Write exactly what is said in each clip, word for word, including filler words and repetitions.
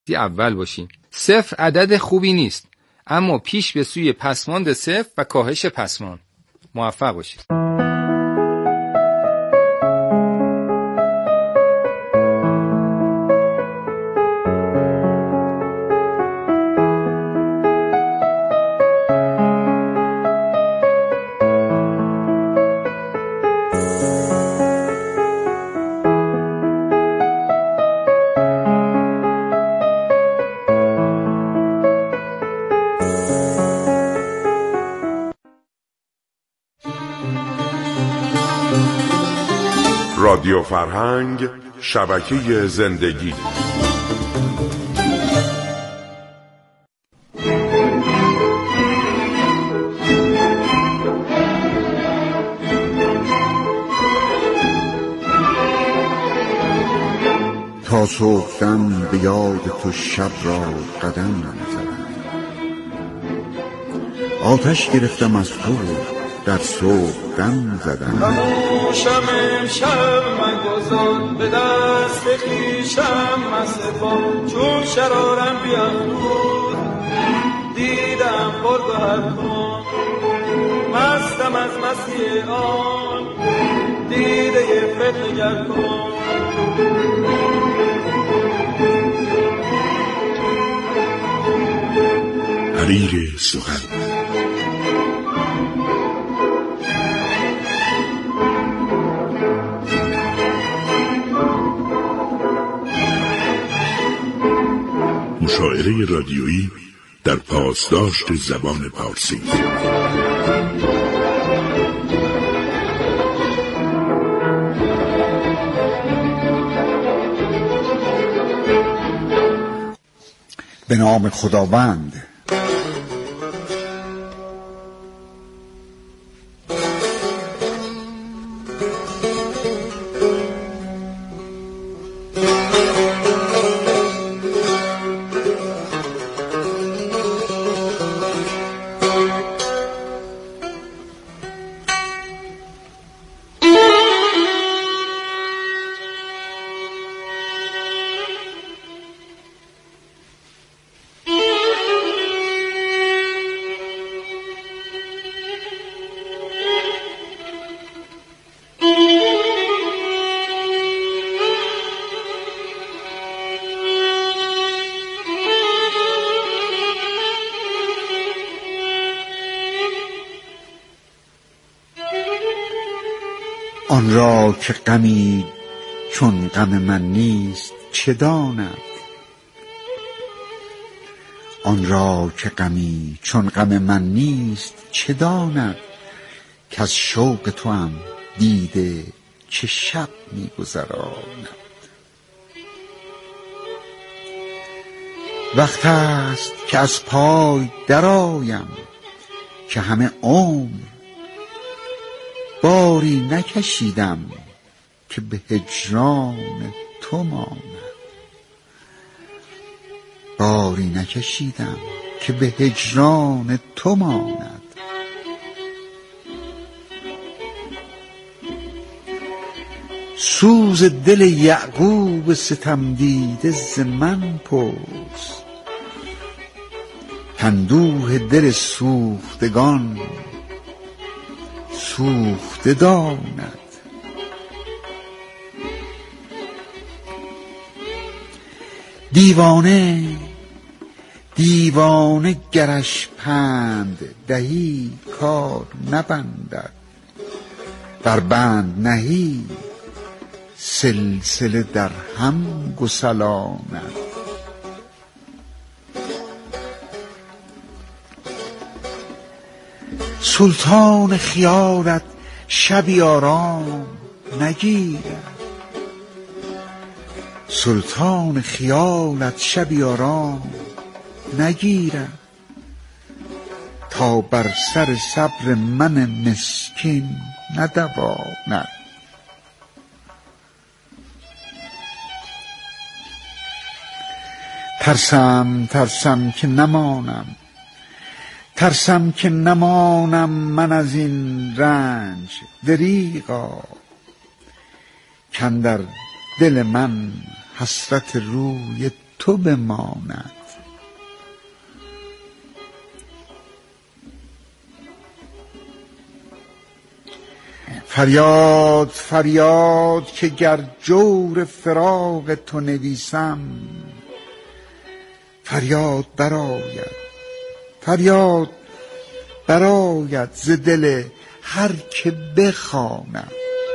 اول باشیم. صفر عدد خوبی نیست، اما پیش به سوی پسماند صفر و کاهش پسماند. موفق باشید. رادیو فرهنگ، شبکه زندگی. تا صبحدم به یاد تو شب را قدم زدم، آتش گرفتم از تو در صبحدم زدم. خاموشم امشب مگذار به دست خویشم مصفا، چون شرارم بیافروز دیدم پرگوهر کن، مستم از مستی آن دیده فتنگر کن. حریر سخن. مشاعره رادیویی در پاسداشت زبان پارسی. به نام خداوند. آن را که غمی چون غم من نیست چه داند، آن را که غمی چون غم من نیست چه داند، که از شوق تو هم دیده چه شب می‌گذراند. وقت است که از پای درآیم که همه عمر باری نکشیدم که به هجران تو ماند، باری نکشیدم که به هجران تو ماند. سوز دل یعقوب ستم دیده ز من پرس، اندوه دل سوختگان سوخته داند. دیوانه دیوانه گرش پند دهی کار نبندد، بر بند نهی سلسله در هم گسلاند. سلطان خیالت شبی آرام نگیرد، سلطان خیالت شبی آرام نگیرد، تا بر سر صبر من مسکین ندواند. ترسم ترسم که نمانم، ترسم که نمانم من از این رنج دریغا، کاندر دل من حسرت روی تو بماند. فریاد فریاد که گر جور فراق تو نویسم، فریاد براید فریاد براید ز دل هر که بخوانم،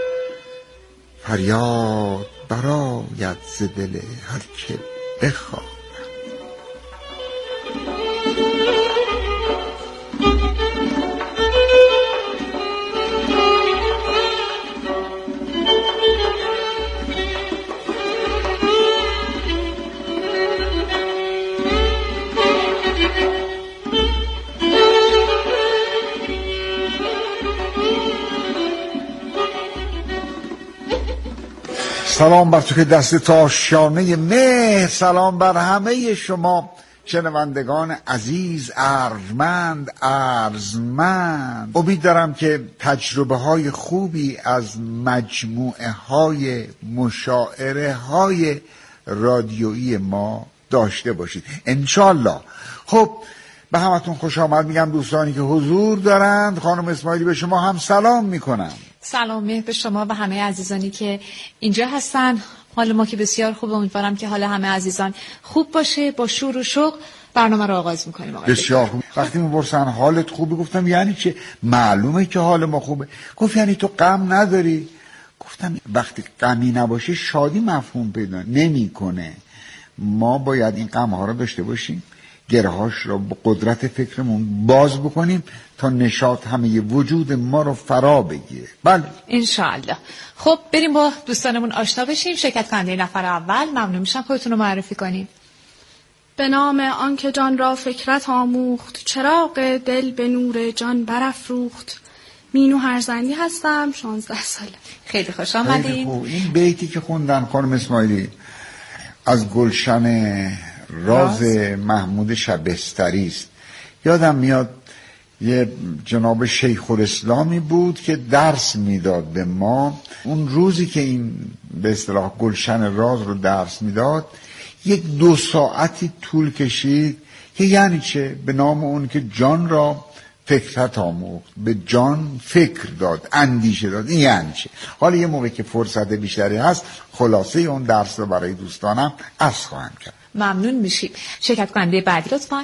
فریاد براید ز دل هر که بخوانم. سلام بر تو که دست تا آشیانه مهر، سلام بر همه شما شنوندگان عزیز، ارجمند ارزمند. امید دارم که تجربه های خوبی از مجموعه های مشاعره های رادیویی ما داشته باشید انشالله. خب به همتون خوش آمد میگم دوستانی که حضور دارند. خانم اسماعیلی به شما هم سلام میکنم. سلام مهر به شما و همه عزیزانی که اینجا هستن. حال ما که بسیار خوب، امیدوارم که حال همه عزیزان خوب باشه. با شور و شوق برنامه رو آغاز میکنیم. بسیار خوب. وقتی میپرسن حالت خوبه گفتم یعنی چه؟ معلومه که حال ما خوبه. گفت یعنی تو غم نداری؟ گفتم وقتی غمی نباشه شادی مفهوم پیدا نمیکنه. ما باید این غم ها رو داشته باشیم، گرهاش رو با قدرت فکرمون باز بکنیم تا نشاط همه وجود ما رو فرا بگیره. بله انشاءالله. خب بریم با دوستانمون آشنا بشیم. شرکت کننده نفر اول، ممنون میشم خودتون رو معرفی کنیم. به نام آنکه جان را فکرت آموخت، چراغ دل به نور جان برافروخت. مینو هرزندی هستم، شانزده ساله. خیلی خوش آمدید. این بیتی که خوندن خانم اسماعیلی از گلشن راز محمود شبستری است. یادم میاد یه جناب شیخ الاسلامی بود که درس میداد به ما. اون روزی که این به اصطلاح گلشن راز رو درس میداد یک دو ساعتی طول کشید که یعنی چه؟ به نام اون که جان را فکرت آموخت، به جان فکر داد، اندیشه داد. این یعنی چه؟ حالا یه موقع که فرصت بیشتری هست خلاصه اون درس رو برای دوستانم عرض خواهم کرد. ممنون میشیم. شرکت کننده بعدی لطفاً.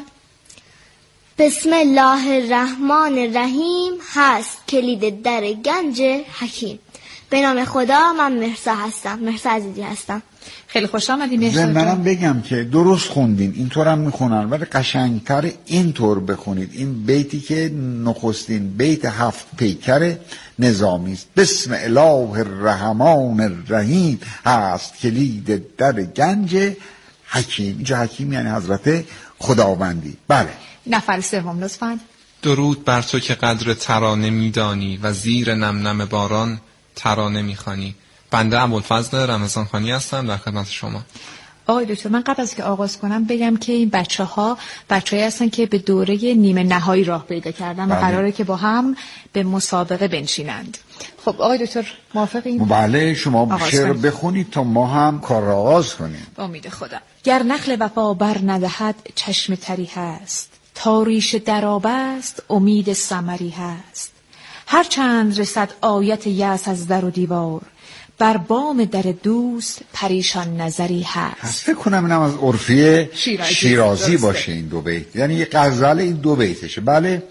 بسم الله الرحمن الرحیم. هست کلید در گنج حکیم. به نام خدا. من مهرسا هستم، مهرسا عزیزی هستم. خیلی خوش آمدید مهرسا. منم بگم که درست خوندین، اینطور هم میخونن ولی قشنگتر اینطور بخونید. این بیتی که نخستین بیت هفت پیکر نظامی است. بسم الله الرحمن الرحیم. هست کلید در گنج حکیم. اینجا حکیم یعنی حضرت خداوندی. بله. نفر سوم لطفاً. درود بر تو که قدر ترانه میدانی و زیر نم نم باران ترانه میخوانی. بنده ابوالفضل رمضان خانی هستم در خدمت شما. آقای دکتر، من قبل از که آغاز کنم بگم که این بچه ها بچه هایی هستن که به دوره نیمه نهایی راه پیدا کردن و قراره که با هم به مسابقه بنشینند. خب آقای دکتر موافقین؟ بله، شما شعر بخونید تا ما هم کار را آغاز کنیم. با امید خدا. گر نخل وفا بر ندهد چشم تری هست، تا ریشه درآب است امید ثمری هست. هر چند رسد آیت یأس از در و دیوار، بر بام در دوست پریشان نظری هست. فکر کنم اینم از عرفی شیرازی, شیرازی باشه این دو بیت، یعنی یه غزل این دو بیتشه. بله.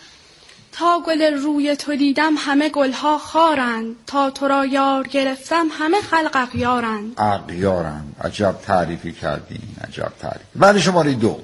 تا گل روی تو دیدم همه گلها خارند، تا تو را یار گرفتم همه خلق اغیارند. اغیارند. عجب تعریفی کردین، عجب تعریف. بله شماره دو.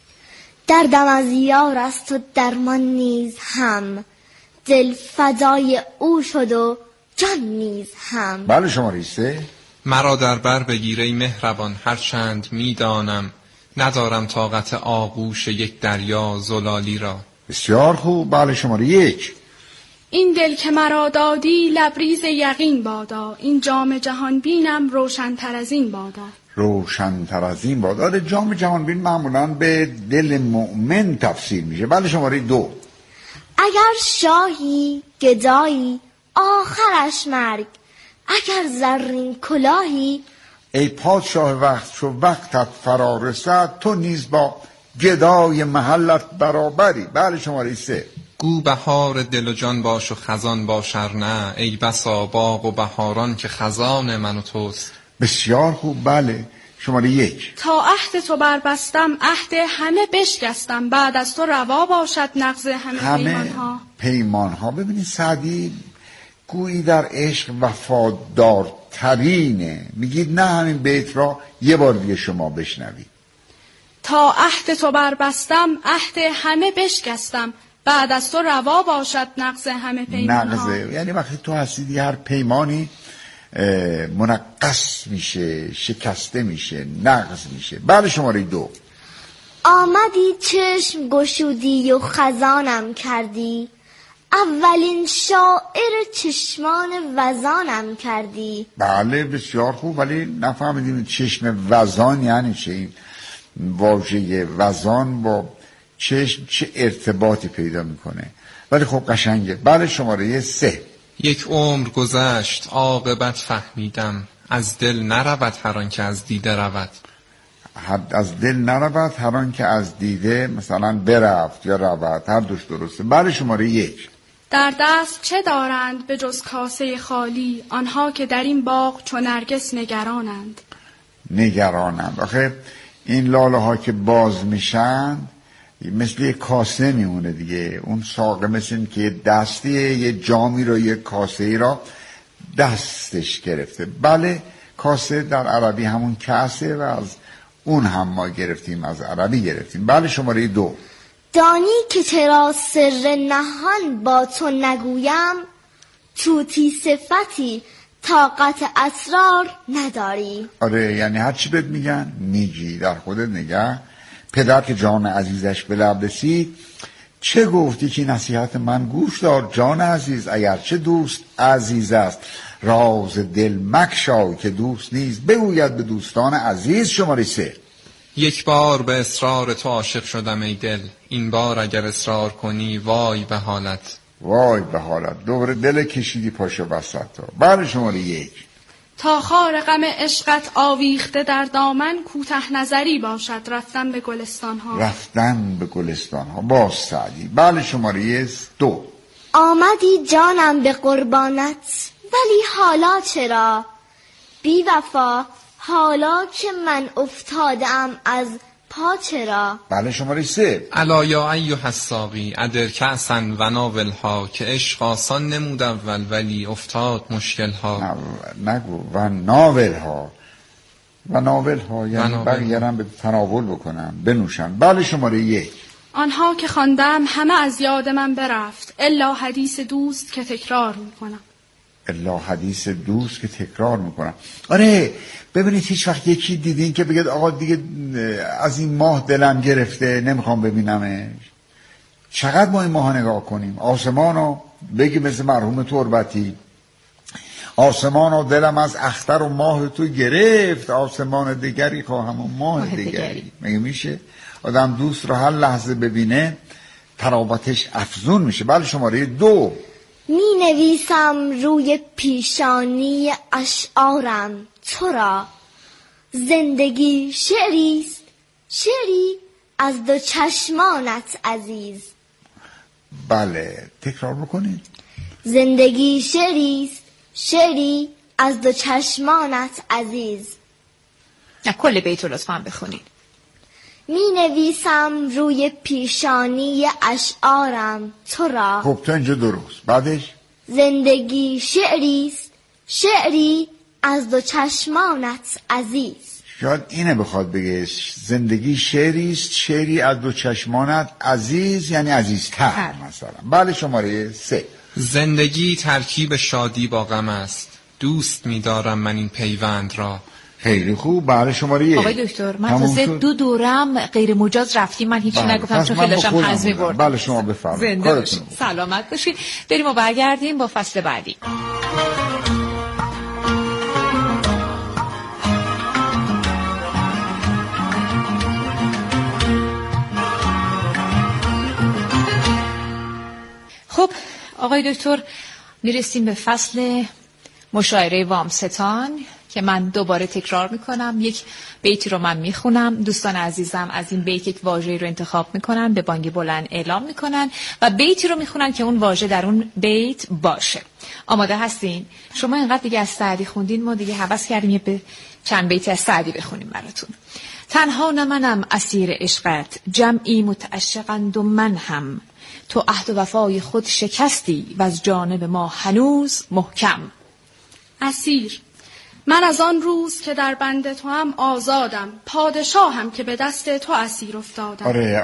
دردم از یار است و درمان نیز هم، دل فدای او شد و جان نیز هم. بله شماره سه. مرا در بر بگیره مهربان هر چند میدانم، ندارم طاقت آغوش یک دریا زلالی را. بسیار خوب. بله شماره یک. این دل که مرا دادی لبریز یقین بادا، این جام جهان بینم روشن‌تر از این بادا. روشن‌تر از این بادا. جام جهان بین معمولاً به دل مؤمن تفسیر میشه. بله شماره دو. اگر شاهی گدایی آخرش مرگ، اگر زرین کلاهی ای پادشاه وقت چو وقتت فرا رسد، تو نیز با گدای محلت برابری. بله شماره سه. گو بهار دل و جان باش و خزان باش ار نه، ای بسا باغ و بهاران که خزان من و توست. بسیار خوب. بله شماره یک. تا عهد تو بربستم عهد همه بشکستم، بعد از تو روا باشد نقض همه, همه پیمان ها. پیمان ها. ببینید سعدی گویی در عشق وفادارترینه. میگید نه همین بیت را یه بار دیگه شما بشنوید. تا عهد تو بربستم عهد همه بشکستم، بعد از تو روا باشد نقض همه پیمان ها. نقضه یعنی وقتی تو هستی هر پیمانی منقص میشه، شکسته میشه، نقض میشه. بله شماره دو. آمدی چشم گشودی و خزانم کردی، اولین شاعر چشمان وزانم کردی. بله بسیار خوب، ولی نفهمیدیم چشم وزان یعنی چه. این واژه وزان با چشم چه ارتباطی پیدا میکنه، ولی خب قشنگه. بله شماره سه. یک عمر گذشت عاقبت فهمیدم، از دل نرود هر آن که از دیده رود. از دل نرود هر آن که از دیده مثلا برفت یا رود، هر دوش درسته. بله شماره یک. در دست چه دارند به جز کاسه خالی، آنها که در این باغ چو نرگس نگرانند. نگرانند. آخه این لاله ها که باز میشن مثل یه کاسه میمونه دیگه. اون ساقه مثل این که دستیه یه جامی رو یه کاسه ای را دستش گرفته. بله کاسه در عربی همون کاسه و از اون هم ما گرفتیم، از عربی گرفتیم. بله شماره دو. دانی که چرا سر نهان با تو نگویم، توتی صفتی طاقت اسرار نداری. آره یعنی هر چی بهت میگن میگی، در خودت نگه. پدر که جان عزیزش به لب رسید، چه گفتی که نصیحت من گوش دار جان عزیز، اگر چه دوست عزیز است راز دل مکشای، که دوست نیست بگوید به دوستان عزیز. شماره سه. یک بار به اصرار تو عاشق شدم ای دل، این بار اگر اصرار کنی وای به حالت. وای به حالت. دوباره دل کشیدی پاشو بسط. بله شماره یک. تا خار غم عشقت آویخته در دامن، کوته نظری باشد رفتن به گلستان ها. رفتن به گلستان ها. باز سعدی. بله شماره دو. آمدی جانم به قربانت، ولی حالا چرا بی وفا، حالا که من افتادم از پا چرا. بله شماره سه. الا یا ایها الساقی ادر کأسا و ناولها، که عشق آسان نمود اول ولی افتاد مشکل ها. نگو و ناولها. و ناولها یعنی بقیه هم به تناول بکنم بنوشن. بله شماره یک. آنها که خواندم همه از یاد من برفت، الا حدیث دوست که تکرار میکنم. الا حدیث دوست که تکرار میکنم. آره ببینید هیچ وقت یکی دیدین که بگید آقا دیگه از این ماه دلم گرفته نمیخوام ببینمش؟ چقدر ما این ماه نگاه کنیم. آسمانو بگی مثل مرحوم تربتی، آسمانو دلم از اختر و ماه تو گرفت، آسمان دیگری خواهم و ماه دیگری. مگه میشه آدم دوست رو هر لحظه ببینه تراوتش افزون میشه. بله شماره دو. می نویسم روی پیشانی اشعارم تو را، زندگی شعریست شعری از دو چشمانت عزیز. بله تکرار بکنید. زندگی شعریست شعری از دو چشمانت عزیز. نه کل بیت رو لطفاً بخونید. می نویسم روی پیشانی اشعارم تو را. خب تا اینجا درست. بعدش زندگی شعریست شعری از دو چشمانت عزیز. شاید اینه بخواد بگه زندگی شعریست شعری از دو چشمانت عزیز، یعنی عزیزتر مثلا. بله شماره سه. زندگی ترکیب شادی با غم است، دوست می‌دارم من این پیوند را. خیلی خوب. بله شماره یک. آقای دکتر من تازه دو دورم غیر مجاز رفتیم، من هیچی نگفتم چون خیلی داشتم حزم می‌بردم. بله شما بفرمایید. زنده باشید، سلامت باشید. بریم و برگردیم با فصل بعدی. خب آقای دکتر میرسیم به فصل مشاعره وامستان که من دوباره تکرار میکنم. یک بیتی رو من میخونم، دوستان عزیزم از این بیت یک واژه‌ای رو انتخاب میکنن، به بانگ بلند اعلام میکنن و بیتی رو میخونن که اون واژه در اون بیت باشه. آماده هستین؟ شما اینقدر دیگه از سعدی خوندین، ما دیگه هوس کردیم یه به چند بیتی از سعدی بخونیم براتون. تنها نه منم اسیر عشقت، جمعی متعشقند و من هم. تو عهد و وفای خود شکستی و از جانب ما هنوز محکم. اسیر، من از آن روز که در بند تو هم آزادم، پادشاهم که به دست تو اسیر افتادم. آره،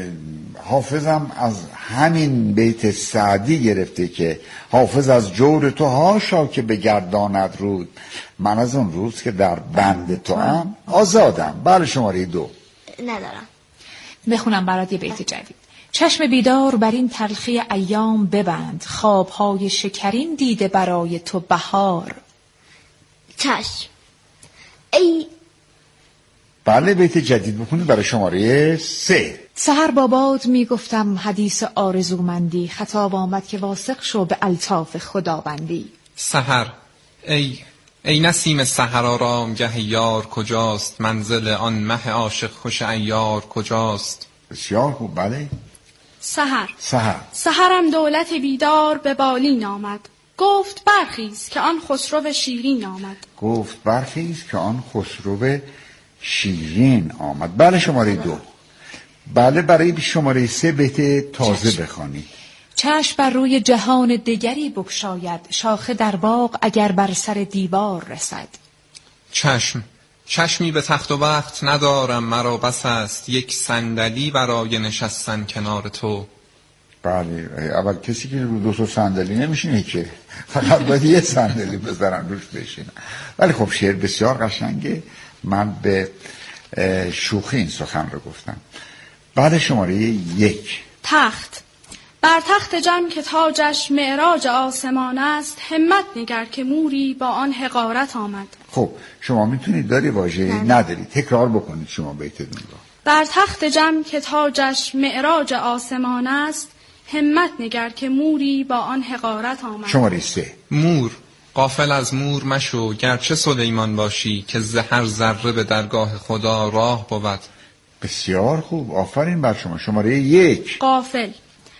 حافظم از همین بیت سعدی گرفته که حافظ از جور تو هاشا که بگرداند رود، من از اون روز که در بند تو هم آزادم. بله شماره دو. ندارم. بخونم برات یه بیت جدید. چشم بیدار بر این تلخی ایام ببند، خوابهای شکرین دیده برای تو بهار. چشم. ای بله بیت جدید بخونید برای شماره سه. سحر با باد می گفتم حدیث آرزومندی، خطاب آمد که واثق شو به الطاف خداوندی. سحر، ای ای نسیم سحر آرامگه یار کجاست؟ منزل آن مه عاشق خوش عیار کجاست؟ بسیار خوب. بله. سحر، سحر سحرم دولت بیدار به بالین آمد، گفت برخیز که آن خسرو شیرین آمد. گفت برخیز که آن خسرو شیرین آمد. بله شماره دو. بله برای شماره سه بیت تازه بخوانید. چشم بر روی جهان دیگری بگشاید، شاخه در باغ اگر بر سر دیوار رسد. چشم، چشمی به تخت و وقت ندارم، مرا بس است یک صندلی برای نشستن کنار تو. بله، اول کسی که رو دو تا صندلی نمیشینه که، فقط باید یه صندلی بذارن روش بشینن. ولی خب شعر بسیار قشنگه، من به شوخی این سخن رو گفتم. بعد شماره یک. تخت، بر تخت جم که تاجش معراج آسمان است، همت نگر که موری با آن حقارت آمد. خب شما میتونید داری واژه نداری تکرار بکنید شما بیتتون رو. بر تخت جم که تاجش معراج آسمان است، همت نگر که موری با آن حقارت آمد. شماره سه. مور، غافل از مور مشو گرچه سلیمان باشی، که زهر ذره به درگاه خدا راه بود. بسیار خوب، آفرین بر شما. شماره یک. غافل،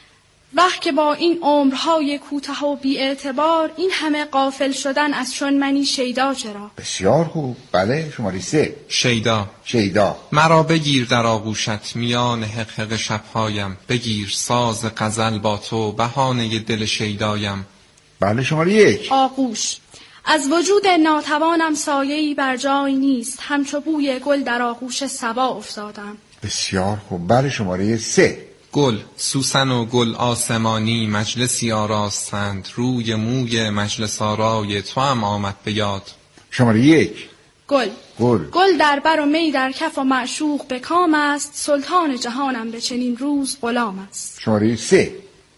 وقت که با این عمرهای کوتاه و بی اعتبار، این همه غافل شدن از چون منی شیدا چرا. بسیار خوب. بله شماره سه. شیدا، شیدا، مرا بگیر در آغوشت میان حقحق شبهایم، بگیر ساز غزل با تو بهانه دل شیدایم. بله شماره یک. آغوش، از وجود ناتوانم سایه‌ای بر جای نیست، همچو بوی گل در آغوش صبا افتادم. بسیار خوب. بله شماره سه. گل، سوسن و گل آسمانی مجلسی آراستند، روی موی مجلس آرای تو هم آمد به یاد. شماره یک. گل، گل گل در بر و می در کف و معشوق به کام است، سلطان جهانم به چنین روز غلام است. شماره سه.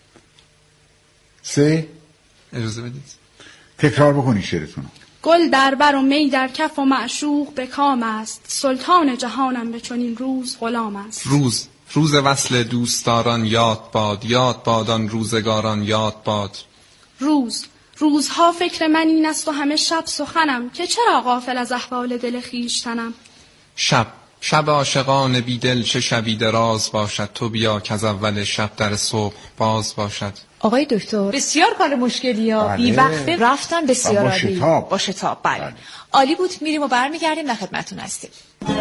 سه. اجازه بدید تکرار بکنی شعرتون. گل در بر و می در کف و معشوق به کام است، سلطان جهانم به چنین روز غلام است. روز، روز وصل دوستداران یاد باد، یاد باد آن روزگاران یاد باد. روز، روزها فکر من این است و همه شب سخنم، که چرا غافل از احوال دل خویشتنم. شب، شب عاشقان بی دل چه شبی دراز باشد، تو بیا که از اول شب در صبح باز باشد. آقای دکتر بسیار کار مشکلی ها. بله. بی وقفه رفتن بسیار با عالی. شتاب. با شتاب. بله. بله. عالی بود. میریم و برمیگردیم در خدمتتون هستیم.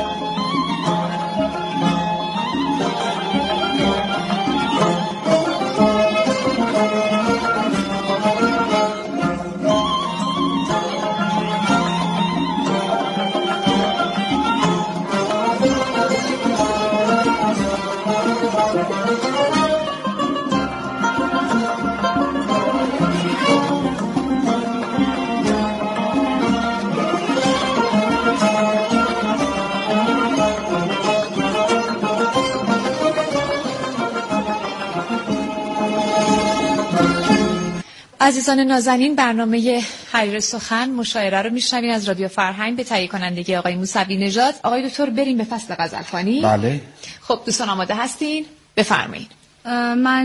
عزیزان نازنین، برنامه حریر سخن مشاعره رو میشنوین از رادیو فرهنگ به تهیه کنندگی آقای موسوی نژاد. آقای دکتر بریم به فصل غزلخوانی. بله. خب دوستان آماده هستین؟ بفرمایید. من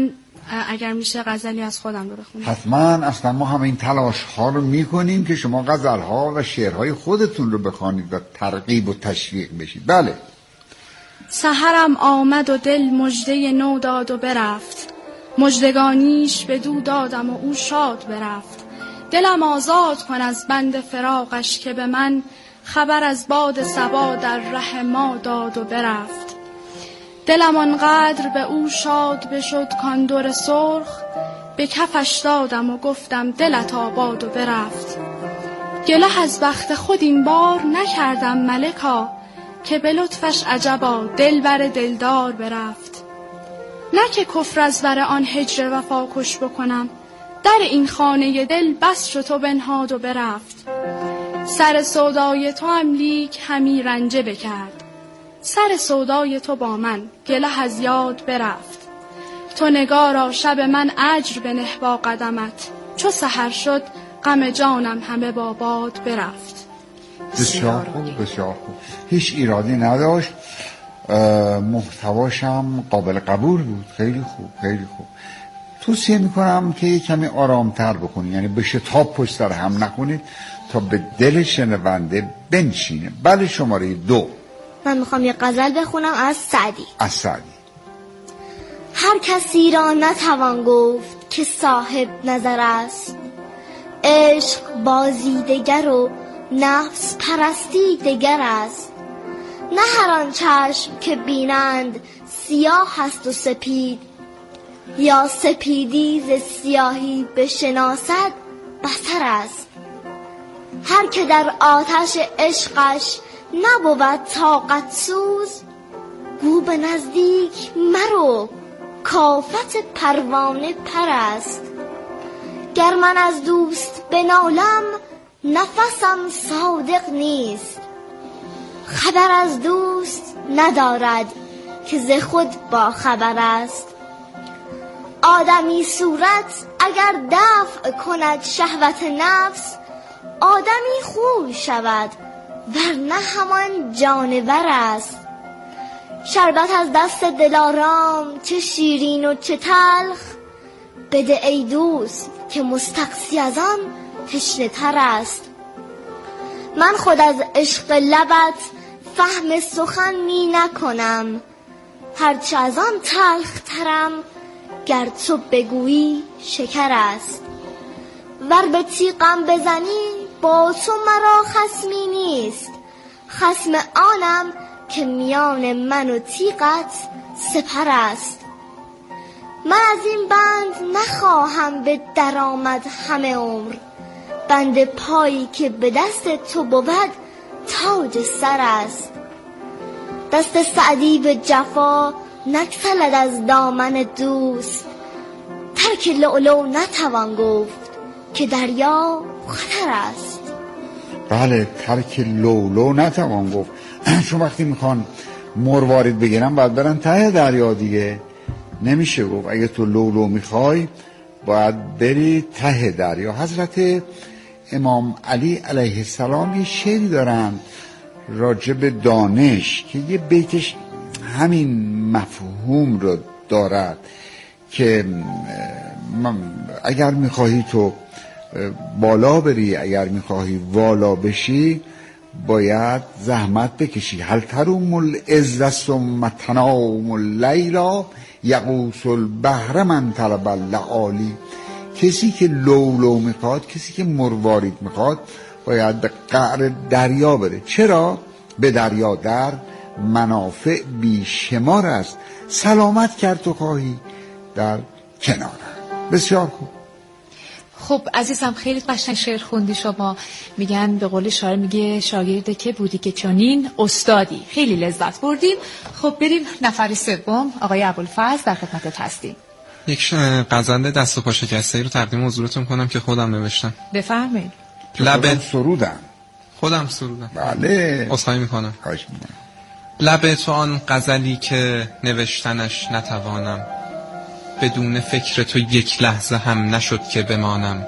اگر میشه غزلی از خودم رو بخونم. حتما. اصلا ما همه این تلاش ها رو میکنیم که شما غزل ها و شعرهای خودتون رو بخوانید و ترغیب و تشویق بشید. بله. سحرم آمد و دل مژده نو داد و برفت، مژدگانیش به دو دادم و او شاد برفت. دلم آزاد کن از بند فراقش که به من خبر از باد صبا در ره ما داد و برفت. دلم آنقدر به او شاد بشد کان در سرخ، به کفش دادم و گفتم دلت آباد و برفت. گله از بخت خود این بار نکردم ملکا، که به لطفش عجبا دل بر دلدار برفت. نه که کفر از بر آن هجر وفا کش بکنم، در این خانه دل بس شد و بنهاد و برفت. سر سودای تو هم لیک همی رنجه بکرد، سر سودای تو با من گله از یاد برفت. تو نگارا شب من اجر بنه با قدمت، چو سحر شد غم جانم همه با باد برفت. بسیار خوب، بسیار خوب، هیچ ایرادی نداشت، محتواشم قابل قبول بود. خیلی خوب، خیلی خوب. توصیه میکنم که یه کمی آرامتر بکنید، یعنی به شتاب پشت سر هم نکنید تا به دل شنونده بنشینه. بله، شماره دو. من میخوام یه غزل بخونم از سعدی. از سعدی. هر کسی را نتوان گفت که صاحب نظر است، عشق بازی دگر و نفس پرستی دگر است. نه هر آن چشم که بینند سیاه است و سپید، یا سپیدی ز سیاهی بشناسد بصر است. هر که در آتش عشقش نبود طاقت سوز، گو به نزدیک مرو کافت پروانه پر است. گر من از دوست بنالم نفسم صادق نیست، خبر از دوست ندارد که ز خود با خبر است. آدمی صورت اگر دفع کند شهوت نفس، آدمی خوی شود ورنه همان جانور است. شربت از دست دلارام چه شیرین و چه تلخ، بده ای دوست که مستقسی از آن تشنه تر است. من خود از عشق لبت فهم سخن می نکنم، هرچه از آن تلخ ترم گر تو بگویی شکر است. ور به تیغم بزنی با تو مرا خصمی نیست، خصم آنم که میان من و تیغت سپر است. من از این بند نخواهم به درآمد همه عمر، بند پایی که به دست تو بود تاج سر است. دست سعدی به جفا نگسلد از دامن دوست، ترک لؤلؤ نتوان گفت که دریا خطر است. بله، ترک لؤلؤ نتوان گفت، چون وقتی میخوان مروارید بگیرن باید برن ته دریا دیگه. نمیشه گفت اگه تو لؤلؤ میخوای باید بری ته دریا. حضرت امام علی علیه السلام یه شعری دارن راجع به دانش که یه بیتش همین مفهوم رو دارد که اگر میخواهی تو بالا بری، اگر میخواهی والا بشی، باید زحمت بکشی. هل تروم العز ثم تنام اللیلا، یغوص البحر من طلب اللآلی. کسی که لؤلؤ میخواد، کسی که مروارید میخواد، باید به قعر دریا بره. چرا؟ به دریا در منافع بیشمار است، سلامت کرد تو خواهی در کنار. بسیار خوب. خب عزیزم، خیلی قشنگ شعر خوندی شما. میگن به قول شاعر، میگه شاگرده که بودی که چنین استادی. خیلی لذت بردیم. خب بریم نفر سوم، آقای ابوالفضل در خدمتت هستیم. یک غزل دست و پا شکسته رو تقدیم حضورتون کنم که خودم نوشتم. بفرمایید. لب سرودم. خودم سرودم. بله. عذرخواهی میکنم. خواهش میکنم. لب تو آن غزلی که نوشتنش نتوانم، بدون فکر تو یک لحظه هم نشد که بمانم.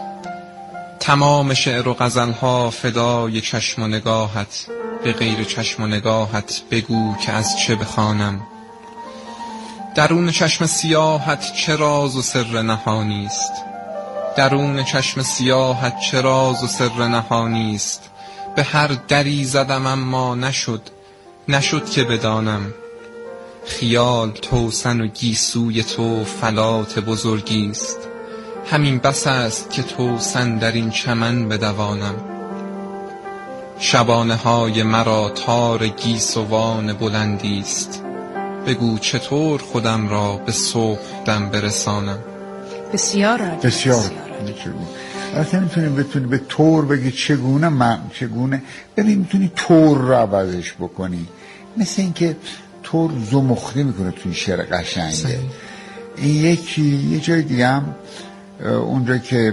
تمام شعر و غزلها فدای چشم و نگاهت، به غیر چشم و نگاهت بگو که از چه بخوانم. درون چشم سیاحت چه راز و سر نهانی است، درون چشم سیاحت چه راز و سر نهانی است. به هر دری زدم اما نشد، نشد که بدانم. خیال توسن و گیسوی تو فلات بزرگی است. همین بس است که توسن در این چمن بدوانم. شبانه های مرا تار گیسوان بلندی است. بگو چطور خودم را به صبح دم برسانم. بسیار عالی. بسیار البته میتونی بتونی به طور بگی چگونه من چگونه ببین میتونی طور رو عوضش بکنی، مثل اینکه طور زمختی میکنه توی شعر قشنگه. این یکی یه جای دیگه هم اونجا که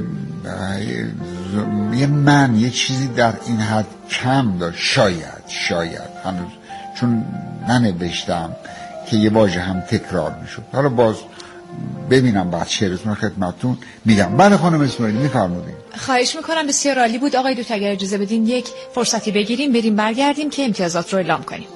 یه من یه چیزی در این حد کم داشت، شاید شاید هنوز چون ننوشتم که یه واژه هم تکرار میشد. حالا باز ببینم بعد شعرتون خدمتتون میگم. بله خانم اسماعیلی میفرمودین. خواهش میکنم، بسیار عالی بود. آقای دوست اگر اجازه بدین یک فرصتی بگیریم بریم برگردیم که امتیازات رو اعلام کنیم.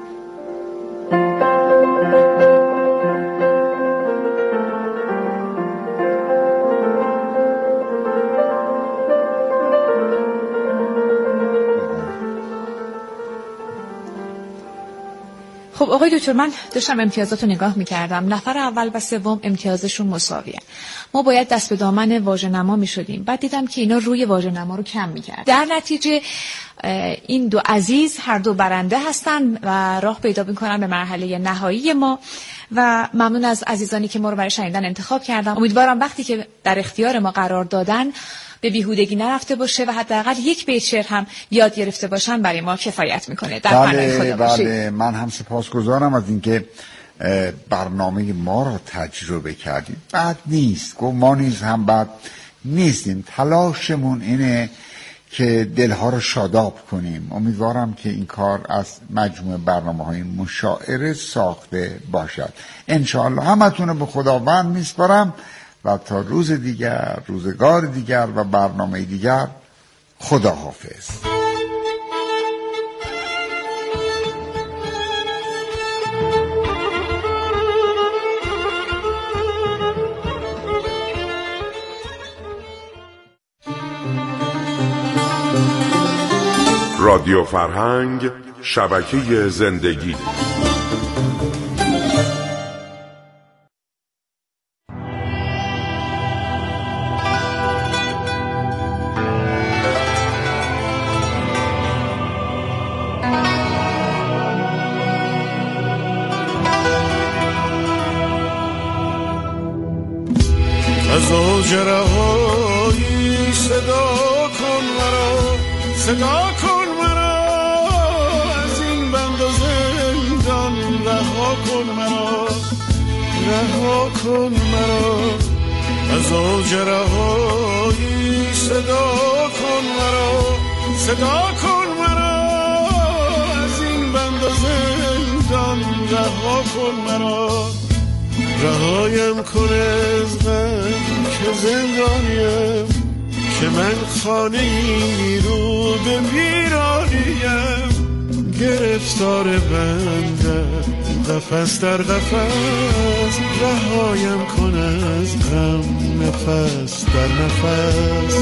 خب آقای دکتر، من داشتم امتیازات رو نگاه میکردم. نفر اول و سوم امتیازشون مساویه. ما باید دست به دامن واژه‌نما میشدیم. بعد دیدم که اینا روی واژه‌نما رو کم میکرد. در نتیجه این دو عزیز هر دو برنده هستن و راه پیدا میکنن به مرحله نهایی ما. و ممنون از عزیزانی که ما رو برای شنیدن انتخاب کردن. امیدوارم وقتی که در اختیار ما قرار دادن به بیهودگی نرفته باشه و حداقل یک بیت شعر هم یاد گرفته باشن برای ما کفایت میکنه. در بله خدا باشید. بله من هم سپاسگزارم از اینکه برنامه ما را تجربه کردیم. بد نیست، گفت ما نیز هم بد نیستیم. تلاشمون اینه که دلها رو شاداب کنیم. امیدوارم که این کار از مجموعه برنامه‌های مشاعره ساخته باشد. انشاءالله همتون رو به خداوند میسپارم و تا روز دیگر، روزگار دیگر و برنامه دیگر، خدا حافظ. رادیو فرهنگ، شبکه زندگی. از اوجرهایی صدا کن مرا، صدا کن مرا، از این بند و زندان رها کن مرا، رها کن مرا. از اوجرهایی صدا کن مرا، صدا کن مرا، از این بند و زندان رها کن مرا. رهایم کن از غم که زندانیم، که من خانه‌ای رو به ویرانیم. گرفتار بندم قفس در قفس، رهایم کن از غم نفس در نفس.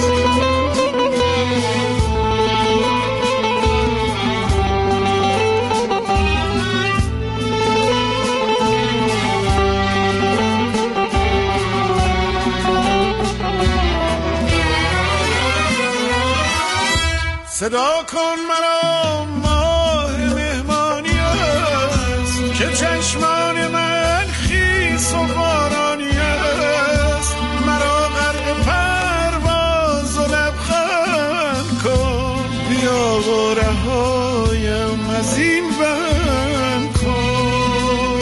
صدا کن مرا، ماه مهمانی است که چشمان من خیس و بارانی است. مرا غرق پرواز و لبخند کن، بیا و رهایم از این بند کن.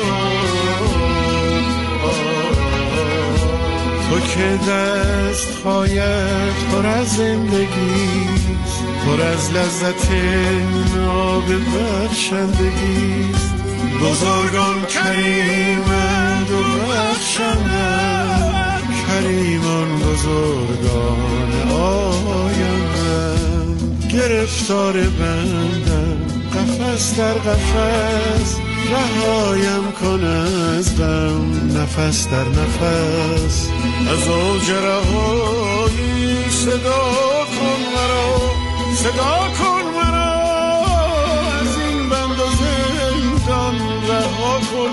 تو که دست خواهد پر از زندگی، پر از لذت ناب بخشندگیست. بزرگان کریمند و بخشندند، کریمان بزرگان آیندند. گرفتار بندم قفس در قفس رهایم کن از غم، نفس در نفس از اوج رهایی صدا کن مرا، صدا کن